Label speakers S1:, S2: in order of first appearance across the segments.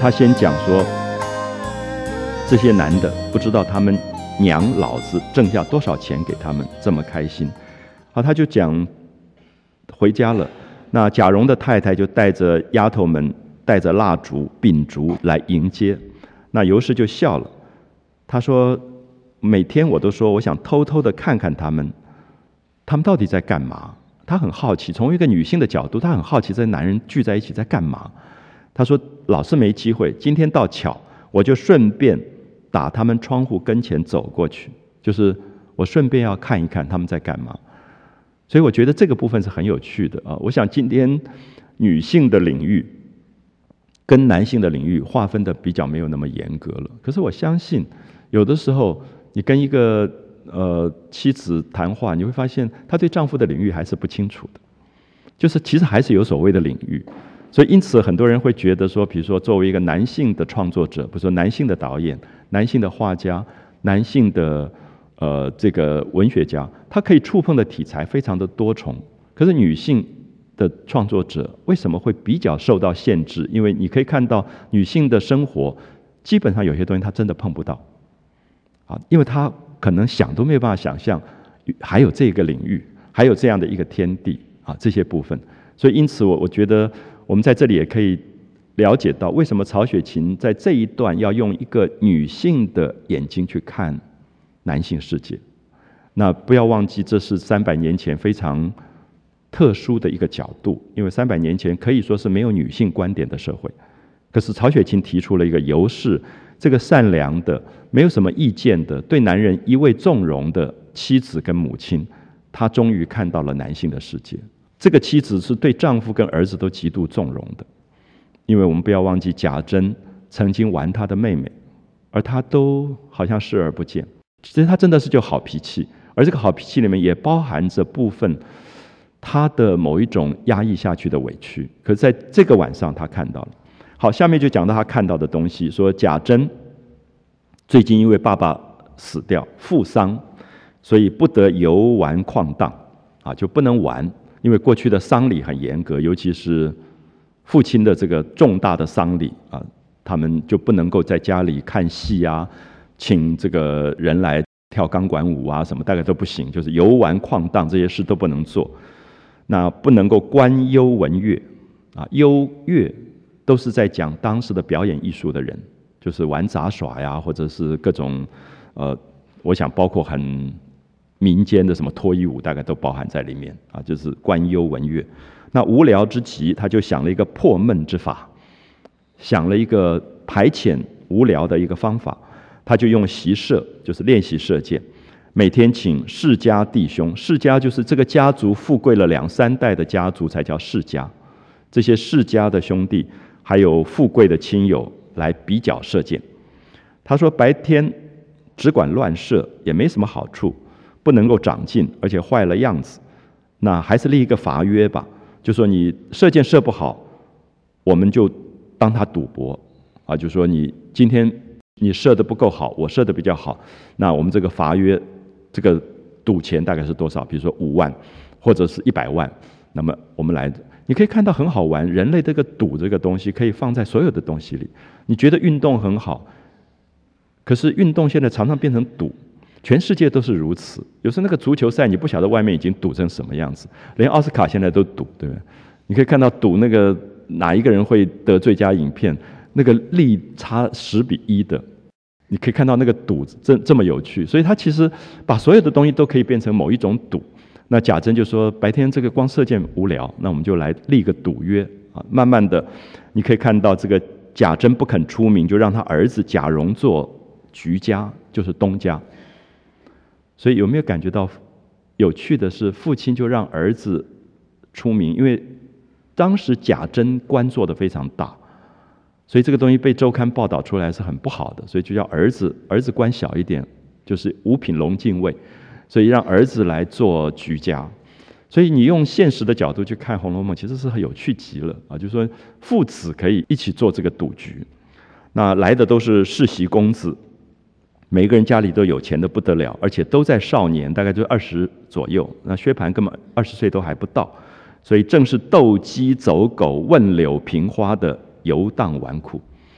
S1: 他先讲说，这些男的不知道他们娘老子挣下多少钱给他们这么开心。好，他就讲回家了。那贾蓉的太太就带着丫头们带着蜡烛秉烛来迎接。那尤氏就笑了，他说每天我都说我想偷偷的看看他们到底在干嘛。他很好奇，从一个女性的角度，他很好奇这些男人聚在一起在干嘛。他说老是没机会，今天倒巧，我就顺便打他们窗户跟前走过去，就是我顺便要看一看他们在干嘛。所以我觉得这个部分是很有趣的啊。我想今天女性的领域跟男性的领域划分的比较没有那么严格了，可是我相信有的时候你跟一个妻子谈话，你会发现她对丈夫的领域还是不清楚的，就是其实还是有所谓的领域。所以因此很多人会觉得说，比如说作为一个男性的创作者，比如说男性的导演、男性的画家、男性的这个文学家，他可以触碰的题材非常的多重。可是女性的创作者为什么会比较受到限制？因为你可以看到女性的生活基本上有些东西她真的碰不到啊，因为她可能想都没有办法想象还有这个领域，还有这样的一个天地啊，这些部分。所以因此我觉得我们在这里也可以了解到，为什么曹雪芹在这一段要用一个女性的眼睛去看男性世界。那不要忘记，这是300年前非常特殊的一个角度，因为300年前可以说是没有女性观点的社会。可是曹雪芹提出了一个尤氏，这个善良的、没有什么意见的、对男人一味纵容的妻子跟母亲，她终于看到了男性的世界。这个妻子是对丈夫跟儿子都极度纵容的，因为我们不要忘记贾珍曾经玩她的妹妹，而她都好像视而不见。其实她真的是就好脾气，而这个好脾气里面也包含着部分她的某一种压抑下去的委屈。可是在这个晚上她看到了。好，下面就讲到她看到的东西，说贾珍最近因为爸爸死掉父丧，所以不得游玩旷荡啊，就不能玩。因为过去的丧礼很严格，尤其是父亲的这个重大的丧礼啊，他们就不能够在家里看戏啊，请这个人来跳钢管舞啊什么，大概都不行，就是游玩旷荡这些事都不能做。那不能够观幽闻乐啊，幽乐都是在讲当时的表演艺术的人，就是玩杂耍呀，或者是各种我想包括很民间的什么脱衣舞，大概都包含在里面啊，就是观幽闻乐。那无聊之极，他就想了一个破闷之法，想了一个排遣无聊的一个方法，他就用习射，就是练习射箭，每天请世家弟兄，世家就是这个家族富贵了2、3代的家族才叫世家，这些世家的兄弟还有富贵的亲友来比较射箭。他说白天只管乱射也没什么好处，不能够长进，而且坏了样子，那还是立一个罚约吧，就说你射箭射不好，我们就当他赌博啊，就说你今天你射得不够好，我射得比较好，那我们这个罚约，这个赌钱大概是多少？比如说5万，或者是100万，那么我们来，你可以看到很好玩，人类这个赌这个东西可以放在所有的东西里。你觉得运动很好，可是运动现在常常变成赌。全世界都是如此，有时候那个足球赛你不晓得外面已经赌成什么样子，连奥斯卡现在都赌，对不对？你可以看到赌那个哪一个人会得最佳影片，那个力差10:1的，你可以看到那个赌这么有趣，所以他其实把所有的东西都可以变成某一种赌。那贾珍就说白天这个光射箭无聊，那我们就来立个赌约啊。慢慢的你可以看到这个贾珍不肯出名，就让他儿子贾蓉做局家，就是东家。所以有没有感觉到有趣的是，父亲就让儿子出名，因为当时贾珍官做得非常大，所以这个东西被周刊报道出来是很不好的，所以就叫儿子官小一点，就是五品龙禁尉，所以让儿子来做局家。所以你用现实的角度去看《红楼梦》，其实是很有趣极了啊！就是说父子可以一起做这个赌局，那来的都是世袭公子。每个人家里都有钱的不得了，而且都在少年，大概就20左右。那薛蟠根本20岁都还不到，所以正是斗鸡走狗、问柳平花的游荡纨绔。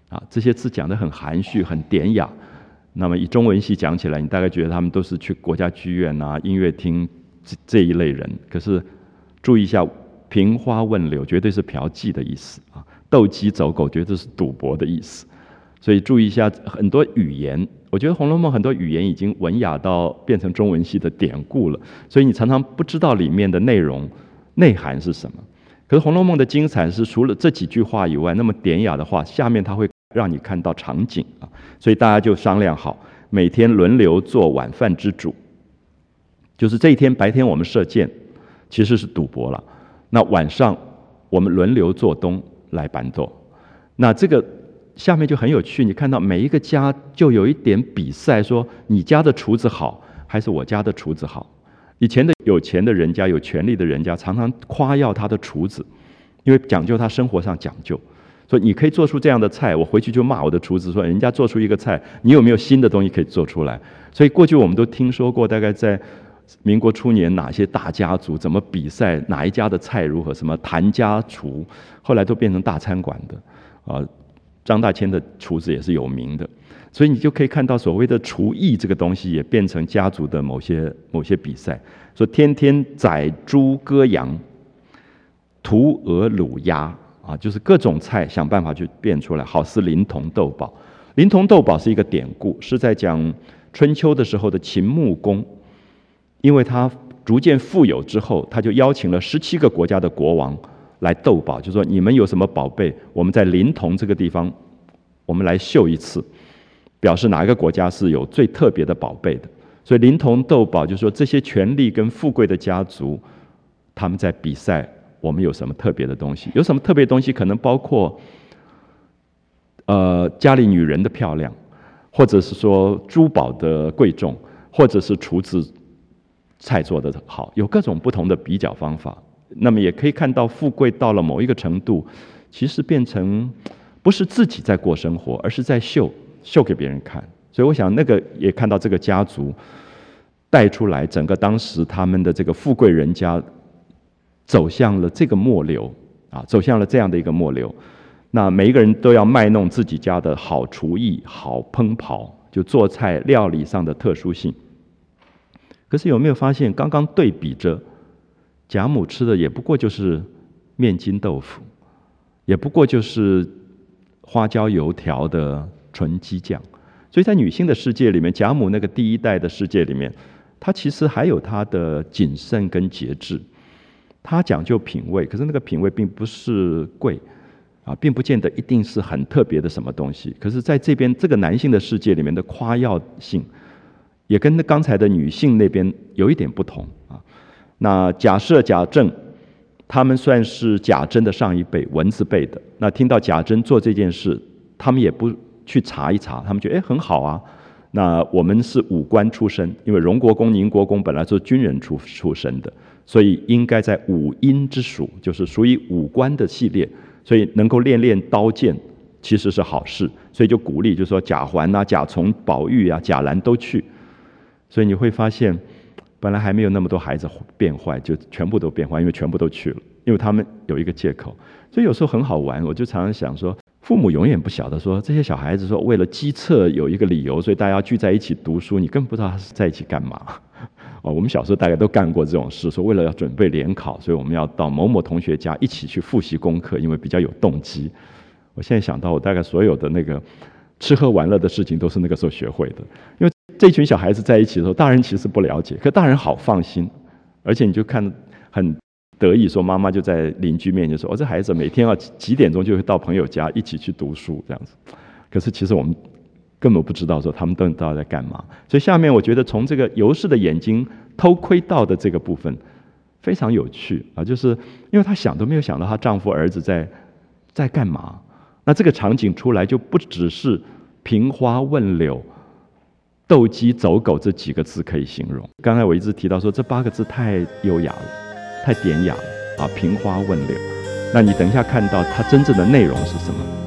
S1: 这些字讲得很含蓄、很典雅。那么以中文系讲起来，你大概觉得他们都是去国家剧院音乐厅这一类人。可是注意一下，平花问柳绝对是嫖妓的意思斗鸡走狗绝对是赌博的意思。所以注意一下很多语言，我觉得《红楼梦》很多语言已经文雅到变成中文系的典故了，所以你常常不知道里面的内容内涵是什么。可是《红楼梦》的精彩是除了这几句话以外，那么典雅的话，下面它会让你看到场景所以大家就商量好，每天轮流做晚饭之主，就是这一天白天我们射箭其实是赌博了，那晚上我们轮流做东来板豆。那这个下面就很有趣，你看到每一个家就有一点比赛，说你家的厨子好还是我家的厨子好。以前的有钱的人家、有权力的人家常常夸耀他的厨子，因为讲究他生活上讲究，所以你可以做出这样的菜，我回去就骂我的厨子说，人家做出一个菜，你有没有新的东西可以做出来？所以过去我们都听说过，大概在民国初年哪些大家族怎么比赛，哪一家的菜如何，什么谭家厨，后来都变成大餐馆的张大千的厨子也是有名的，所以你就可以看到所谓的厨艺这个东西也变成家族的某些比赛，说天天宰猪割羊，屠鹅卤鸭就是各种菜想办法去变出来，好似临潼斗宝。临潼斗宝是一个典故，是在讲春秋的时候的秦穆公，因为他逐渐富有之后，他就邀请了17个国家的国王来斗宝，就说你们有什么宝贝，我们在临潼这个地方我们来秀一次，表示哪一个国家是有最特别的宝贝的。所以临潼斗宝就是说这些权力跟富贵的家族他们在比赛我们有什么特别的东西。有什么特别的东西可能包括家里女人的漂亮，或者是说珠宝的贵重，或者是厨子菜做得好，有各种不同的比较方法。那么也可以看到富贵到了某一个程度，其实变成不是自己在过生活，而是在秀给别人看。所以我想那个也看到这个家族带出来整个当时他们的这个富贵人家走向了这个末流走向了这样的一个末流。那每一个人都要卖弄自己家的好厨艺、好烹刨，就做菜料理上的特殊性。可是有没有发现，刚刚对比着贾母吃的也不过就是面筋豆腐，也不过就是花椒油条的纯鸡酱。所以在女性的世界里面，贾母那个第一代的世界里面，她其实还有她的谨慎跟节制，她讲究品味，可是那个品味并不是贵并不见得一定是很特别的什么东西。可是在这边这个男性的世界里面的夸耀性，也跟刚才的女性那边有一点不同那贾赦、贾政，他们算是贾珍的上一辈，文字辈的。那听到贾珍做这件事，他们也不去查一查，他们觉得很好那我们是武官出身，因为荣国公、宁国公本来是军人出身的，所以应该在武阴之属，就是属于武官的系列，所以能够练刀剑其实是好事，所以就鼓励，就是说贾环贾从、宝玉贾兰都去。所以你会发现本来还没有那么多孩子变坏，就全部都变坏，因为全部都去了，因为他们有一个借口。所以有时候很好玩，我就常常想说，父母永远不晓得说这些小孩子说为了机测有一个理由，所以大家要聚在一起读书，你根本不知道他是在一起干嘛我们小时候大概都干过这种事，说为了要准备联考，所以我们要到某某同学家一起去复习功课，因为比较有动机。我现在想到，我大概所有的那个吃喝玩乐的事情都是那个时候学会的，因为这群小孩子在一起的时候，大人其实不了解，可大人好放心，而且你就看很得意，说妈妈就在邻居面前说，这孩子每天要几点钟就会到朋友家一起去读书这样子。可是其实我们根本不知道说他们到底在干嘛。所以下面我觉得从这个尤氏的眼睛偷窥到的这个部分非常有趣就是因为她想都没有想到她丈夫儿子在干嘛。那这个场景出来就不只是平花问柳、斗鸡走狗这几个字可以形容。刚才我一直提到说这8个字太优雅了，太典雅了平花问柳。那你等一下看到它真正的内容是什么？